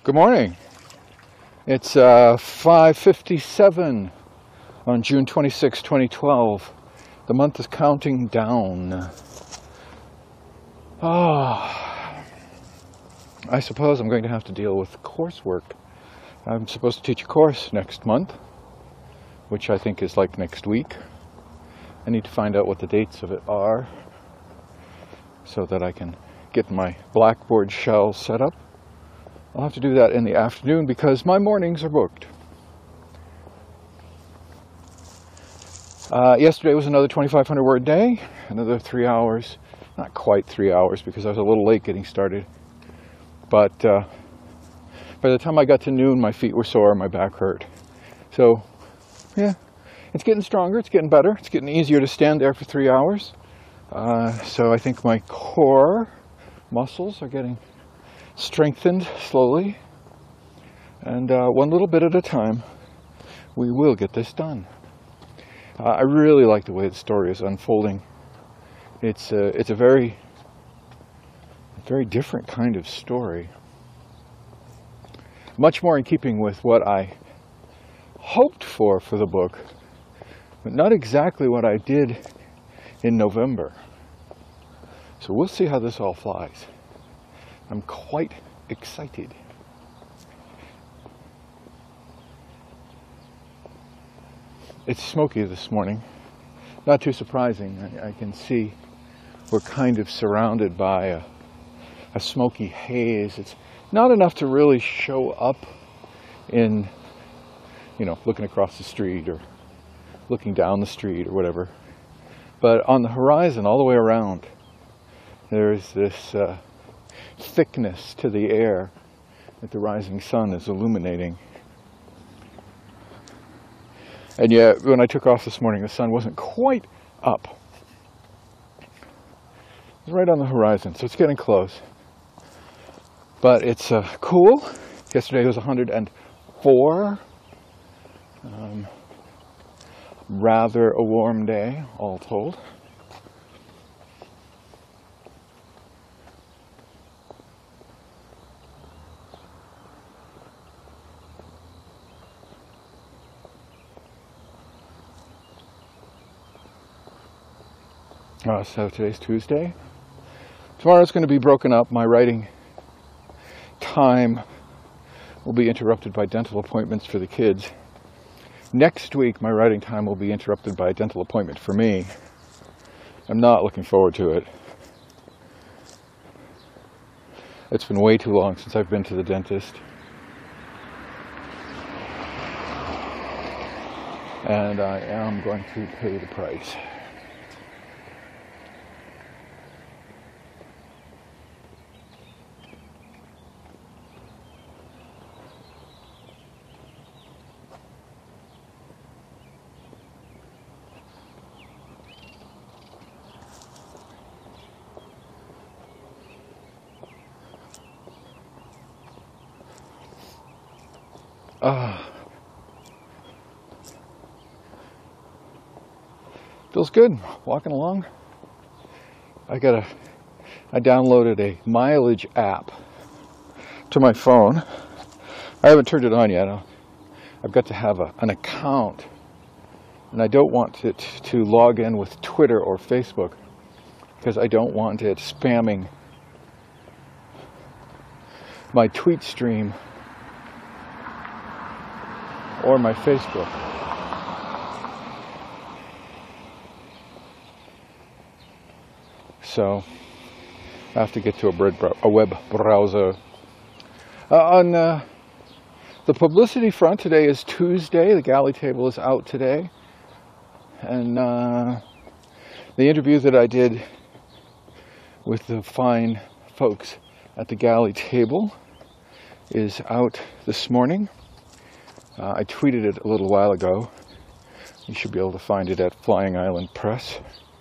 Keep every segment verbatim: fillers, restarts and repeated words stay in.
Good morning. It's uh, five fifty-seven on June twenty-sixth, twenty twelve. The month is counting down. Oh, I suppose I'm going to have to deal with coursework. I'm supposed to teach a course next month, which I think is like next week. I need to find out what the dates of it are so that I can get my Blackboard shell set up. I'll have to do that in the afternoon because my mornings are booked. Uh, yesterday was another twenty-five hundred word day, another three hours. Not quite three hours because I was a little late getting started. But uh, by the time I got to noon, my feet were sore, my back hurt. So, yeah, it's getting stronger, it's getting better, it's getting easier to stand there for three hours. Uh, so I think my core muscles are getting strengthened slowly, and uh, one little bit at a time, we will get this done. Uh, I really like the way the story is unfolding. It's a, it's a very, very different kind of story. Much more in keeping with what I hoped for for the book, but not exactly what I did in November. So we'll see how this all flies. I'm quite excited. It's smoky this morning. Not too surprising. I, I can see we're kind of surrounded by a, a smoky haze. It's not enough to really show up in, you know, looking across the street or looking down the street or whatever. But on the horizon, all the way around, there's this uh, thickness to the air that the rising sun is illuminating. And yet, when I took off this morning, the sun wasn't quite up. It was right on the horizon, so it's getting close. But it's uh, cool. Yesterday was one hundred four. Um, rather a warm day, all told. Uh, so today's Tuesday. Tomorrow's going to be broken up. My writing time will be interrupted by dental appointments for the kids. Next week, my writing time will be interrupted by a dental appointment for me. I'm not looking forward to it. It's been way too long since I've been to the dentist. And I am going to pay the price. Ah, feels good walking along. I got a, I downloaded a mileage app to my phone. I haven't turned it on yet. I've got to have a, an account, and I don't want it to log in with Twitter or Facebook because I don't want it spamming my tweet stream or my Facebook. So I have to get to a, a web browser. Uh, on uh, the publicity front, today is Tuesday. The galley table is out today. And uh, the interview that I did with the fine folks at the galley table is out this morning. Uh, I tweeted it a little while ago. You should be able to find it at Flying Island Press.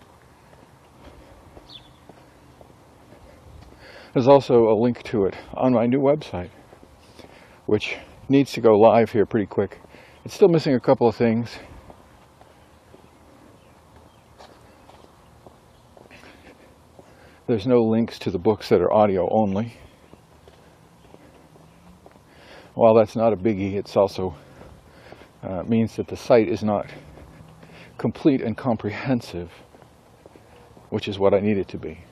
There's also a link to it on my new website, which needs to go live here pretty quick. It's still missing a couple of things. There's no links to the books that are audio only. while that's not a biggie, it's also uh, means that the site is not complete and comprehensive, which is what I need it to be.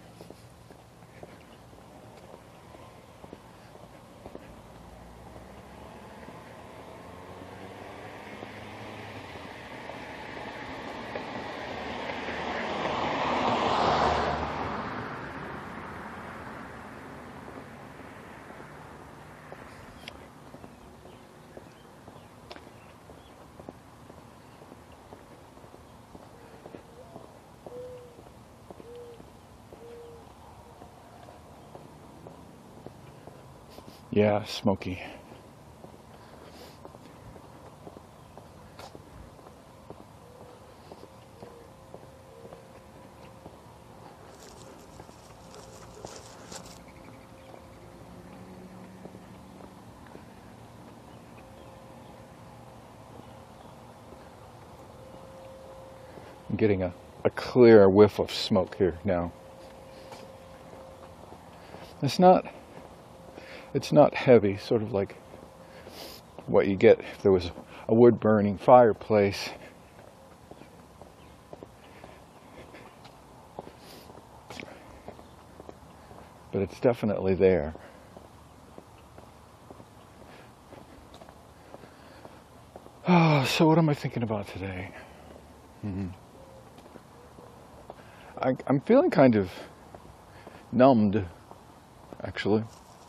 Yeah, smoky. I'm getting a, a clear whiff of smoke here now. It's not It's not heavy, sort of like what you get if there was a wood-burning fireplace. But it's definitely there. Oh, so what am I thinking about today? Mm-hmm. I, I'm feeling kind of numbed, actually.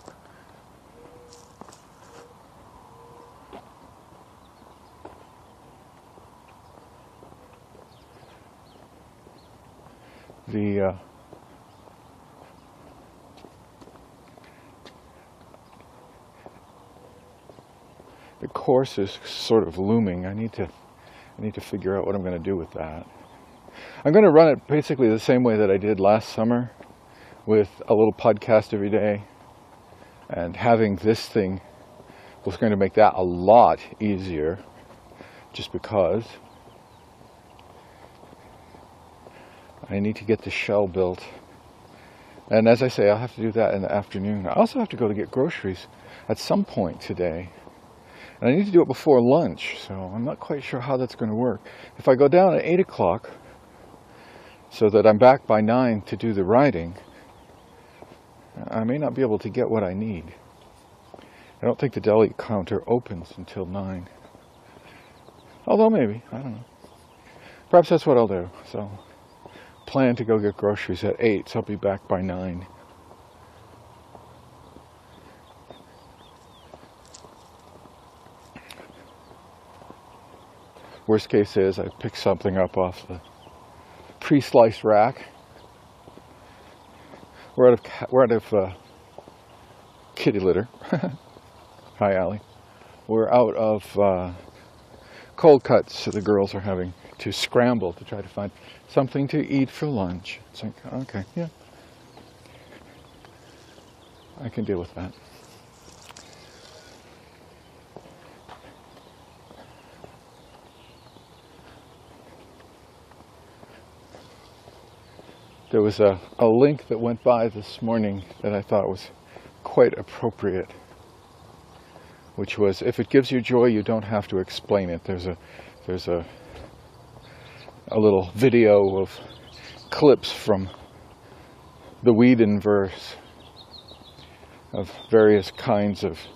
The uh, the course is sort of looming. I need to I need to figure out what I'm going to do with that. I'm going to run it basically the same way that I did last summer, with a little podcast every day, and having this thing was going to make that a lot easier, just because I need to get the shell built. And as I say, I'll have to do that in the afternoon. I also have to go to get groceries at some point today. And I need to do it before lunch, so I'm not quite sure how that's going to work. If I go down at eight o'clock, so that I'm back by nine to do the writing, I may not be able to get what I need. I don't think the deli counter opens until nine. Although maybe, I don't know. Perhaps that's what I'll do. So, plan to go get groceries at eight, so I'll be back by nine. Worst case is I pick something up off the pre-sliced rack. We're out of we're out of uh, kitty litter. Hi, Allie. We're out of uh, cold cuts, so the girls are having to scramble to try to find something to eat for lunch. It's like, okay, yeah, I can deal with that. There was a, a link that went by this morning that I thought was quite appropriate, which was, if it gives you joy, you don't have to explain it. There's a there's a a little video of clips from the Whedon verse of various kinds of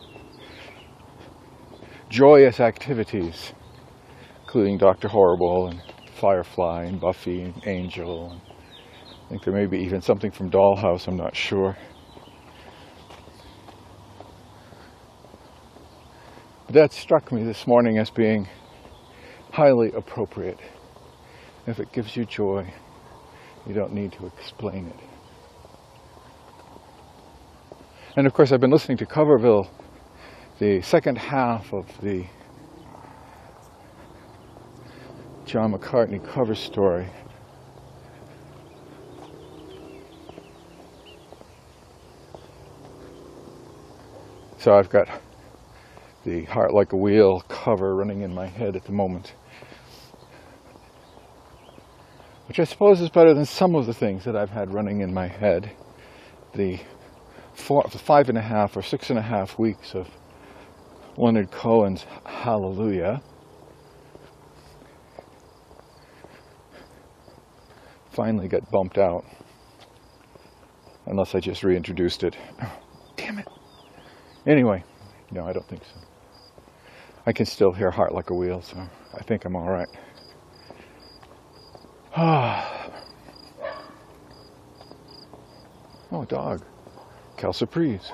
joyous activities, including Doctor Horrible and Firefly and Buffy and Angel. And I think there may be even something from Dollhouse, I'm not sure. But that struck me this morning as being highly appropriate. If it gives you joy, you don't need to explain it. And of course, I've been listening to Coverville, the second half of the John McCartney cover story. So I've got the Heart Like a Wheel cover running in my head at the moment, which I suppose is better than some of the things that I've had running in my head. The four, five and a half or six and a half weeks of Leonard Cohen's Hallelujah. Finally got bumped out. Unless I just reintroduced it. Oh, damn it. Anyway, no, I don't think so. I can still hear Heart Like a Wheel, so I think I'm all right. Oh, dog. Calciprese.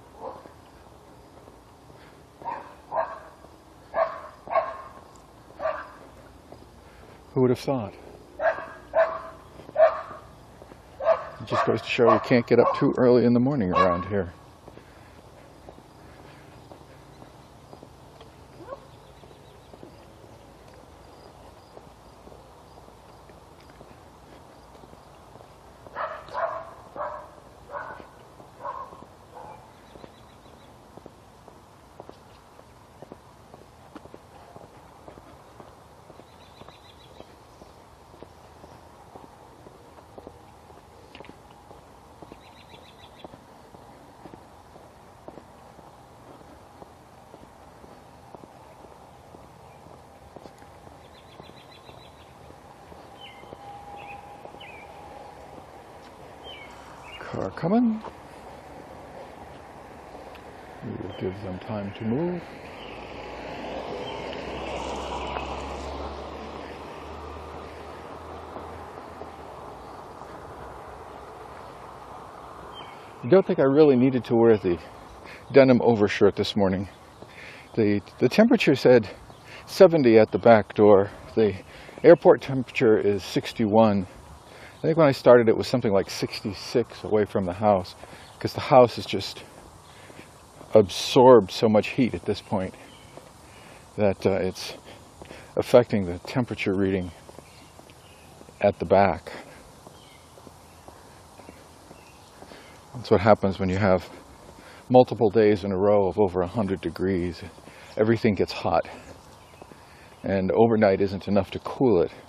Who would have thought? It just goes to show you can't get up too early in the morning around here. Car coming. We will give them time to move. I don't think I really needed to wear the denim overshirt this morning. The, the temperature said seventy at the back door. The airport temperature is sixty-one. I think when I started it was something like sixty-six away from the house, because the house has just absorbed so much heat at this point that uh, it's affecting the temperature reading at the back. That's what happens when you have multiple days in a row of over one hundred degrees. Everything gets hot, and overnight isn't enough to cool it.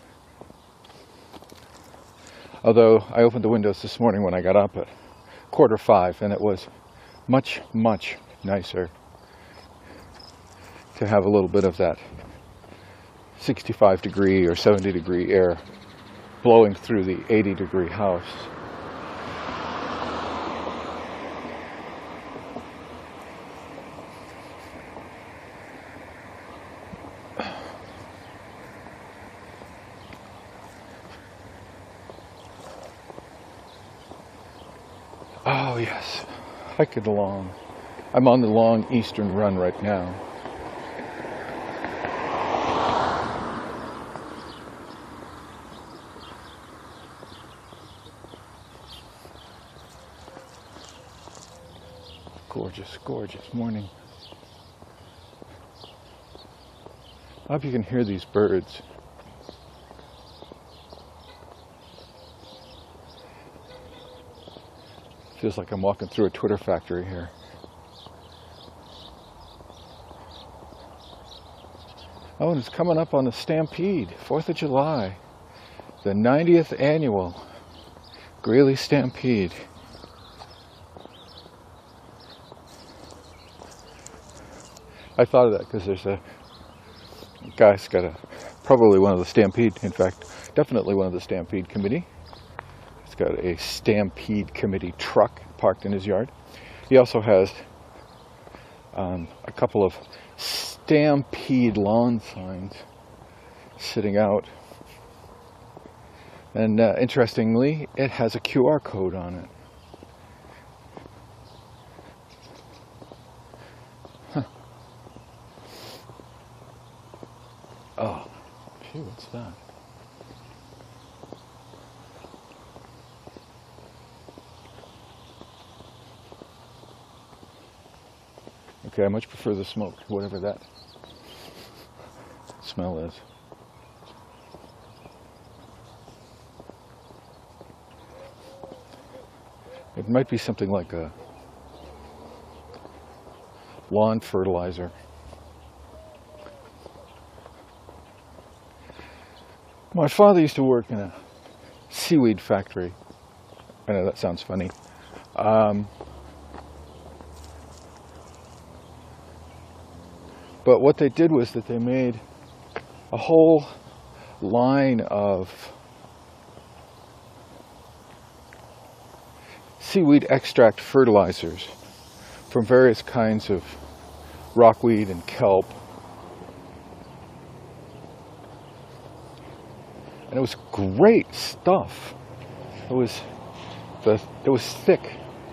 Although I opened the windows this morning when I got up at quarter five, and it was much, much nicer to have a little bit of that sixty-five degree or seventy degree air blowing through the eighty degree house. Oh yes, hiking along. I'm on the long eastern run right now. Gorgeous, gorgeous morning. I hope you can hear these birds. Feels like I'm walking through a Twitter factory here. Oh, and it's coming up on the Stampede, fourth of July, the ninetieth annual Greeley Stampede. I thought of that because there's a guy's got a, probably one of the Stampede, in fact, definitely one of the Stampede committee. He's got a Stampede committee truck parked in his yard. He also has um, a couple of Stampede lawn signs sitting out. And uh, interestingly, it has a Q R code on it. Huh. Oh, gee, what's that? Okay, I much prefer the smoke, whatever that smell is. It might be something like a lawn fertilizer. My father used to work in a seaweed factory. I know that sounds funny. Um, But what they did was that they made a whole line of seaweed extract fertilizers from various kinds of rockweed and kelp. And it was great stuff. It was the it was thick.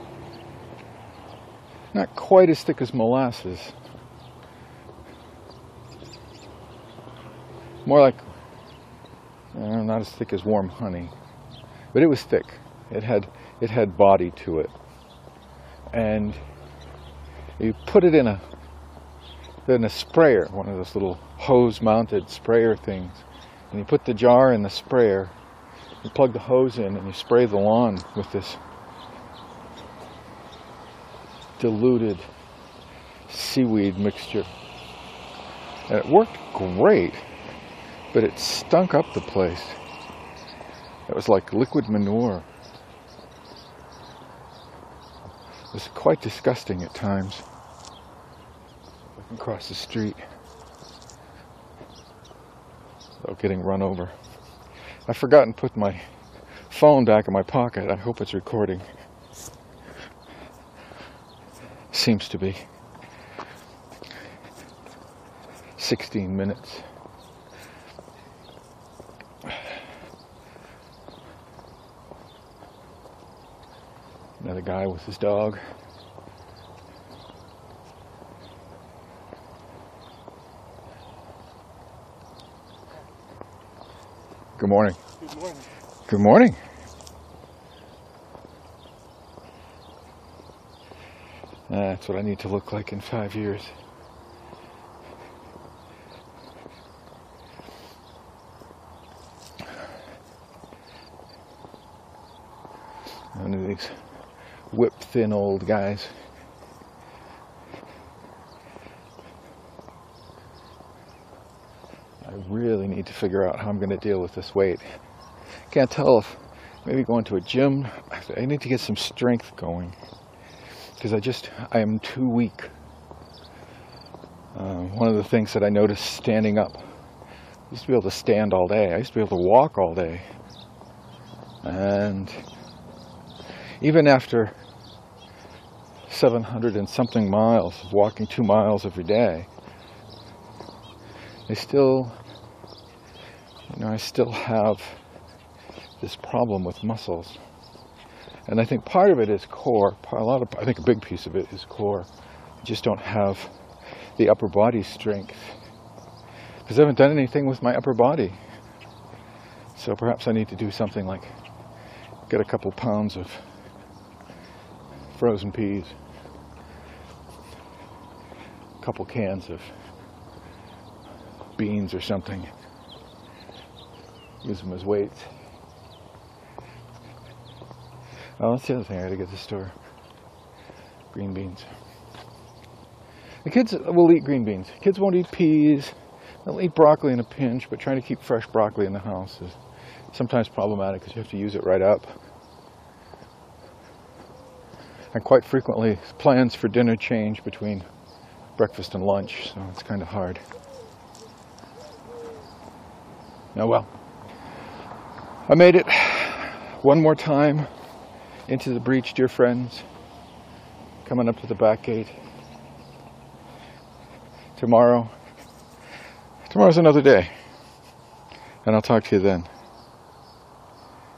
Not quite as thick as molasses. More like, uh, not as thick as warm honey, but it was thick. It had it had body to it, and you put it in a in a sprayer, one of those little hose-mounted sprayer things, and you put the jar in the sprayer. You plug the hose in, and you spray the lawn with this diluted seaweed mixture, and it worked great. But it stunk up the place. It was like liquid manure. It was quite disgusting at times. I can cross the street without getting run over. I've forgotten to put my phone back in my pocket. I hope it's recording. Seems to be. sixteen minutes. Another guy with his dog. Good morning. Good morning. Good morning. That's what I need to look like in five years. One of these whip-thin old guys. I really need to figure out how I'm going to deal with this weight. Can't tell if maybe going to a gym. I need to get some strength going because I just I am too weak. Uh, one of the things that I noticed standing up, I used to be able to stand all day. I used to be able to walk all day, and even after seven hundred and something miles of walking two miles every day, I still, you know, I still have this problem with muscles. And I think part of it is core. A lot of, I think a big piece of it is core. I just don't have the upper body strength because I haven't done anything with my upper body. So perhaps I need to do something like get a couple pounds of frozen peas, a couple cans of beans or something, use them as weights. Oh, that's the other thing I gotta get to the store. Green beans. The kids will eat green beans. Kids won't eat peas. They'll eat broccoli in a pinch, but trying to keep fresh broccoli in the house is sometimes problematic because you have to use it right up. And quite frequently, plans for dinner change between breakfast and lunch, so it's kind of hard. Oh well. I made it one more time into the breach, dear friends. Coming up to the back gate. Tomorrow, tomorrow's another day. And I'll talk to you then.